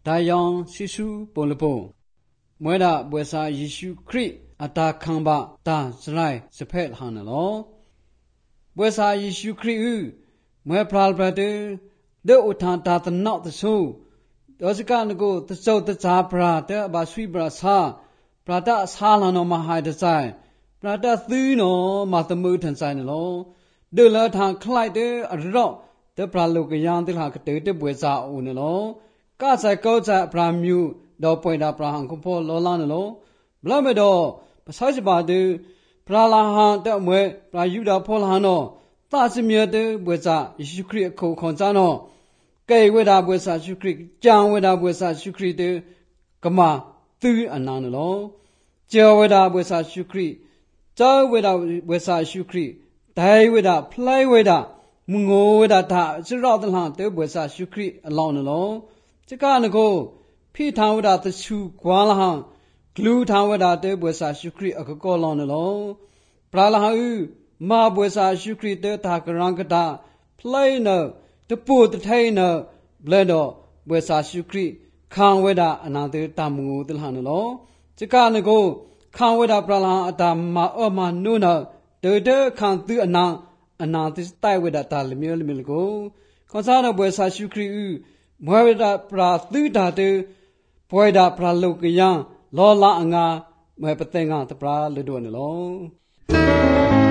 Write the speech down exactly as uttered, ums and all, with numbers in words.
ဒါယောင်ရှိစုပုံလပုံမွဲတာဘွယ်စာယေရှုခရစ်အတာခံပါတာစရိုင်းစဖက်ဟန်နော်ဘွယ်စာယေရှုခရစ်ဥမွဲပရာပရတေဒေဥထန်တာတနောက်တဆူဒေါစကနကိုတစောတဇာပရာတေဘာဆွိပရာစာပရာတာဆာလနောမဟိုင်တဆိုင်ပရာတာသီနောမသမှုထန်ဆိုင်နော်ဒေလထန်ခလိုက်တေအရော့တေပရာလုကယန်တေဟာကတေတေဘွယ်စာဦးနော်ကဆိုင်ကောဇာပရာမြူဒေါ်ပွင့်တာပရာဟန်ကိုပေါ်လောလာနော်ဘလမေတော့ပစာချပါတေပရာလာဟန်တဲ့မွဲပရာယူတာဖောလာနော်သာစမြတ်တေဘွယ်စာယေရှုခရစ်အခုခွန်ကြနော်ကဲဝေတာဘွယ်စာယေရှုခရစ်ကြံဝေတာဘွယ်စာယေရှုခရစ်တေကမာသူအနန္တနော်ကျော်ဝေတာဘွယ်စာယေရှုခရစ်ကျော်ဝေတာဘွယ်စာယေရှုခရစ်ဒိုင်ဝေတာဖလိုက်ဝေတာမငိုဝေတာတာစရောတလန်တေဘွယ်စာယေရှုခရစ်အလောင်းနော်စကနကိုဖိထောင်ဝဒတဆူကွာလဟံဂလူထောင်ဝဒတေဘွေစာရှုခရစ်အကကောလောနလောပရာလဟဥမာဘွေစာရှုခရစ်တေတာကရံကတာဖလိုင်းနတပုတထိုင်နဘလဒောဘွေစာရှုခရစ်ခံဝဒအနာတေတမငူတလဟနလောစကနကိုခံဝဒပရာလဟံအတာမာအမနုနတေတေခံသူအနာအနာတိတိုင်ဝဒတာလမြေလမြေကိုခေါ်စားနဘွေစာရှုခရစ်ဥမွေဒပရာသီတာတေပွေဒပရာလုကယံလောလာအငါမွေပတဲ့ငါတပရာလွတ်တော်နော်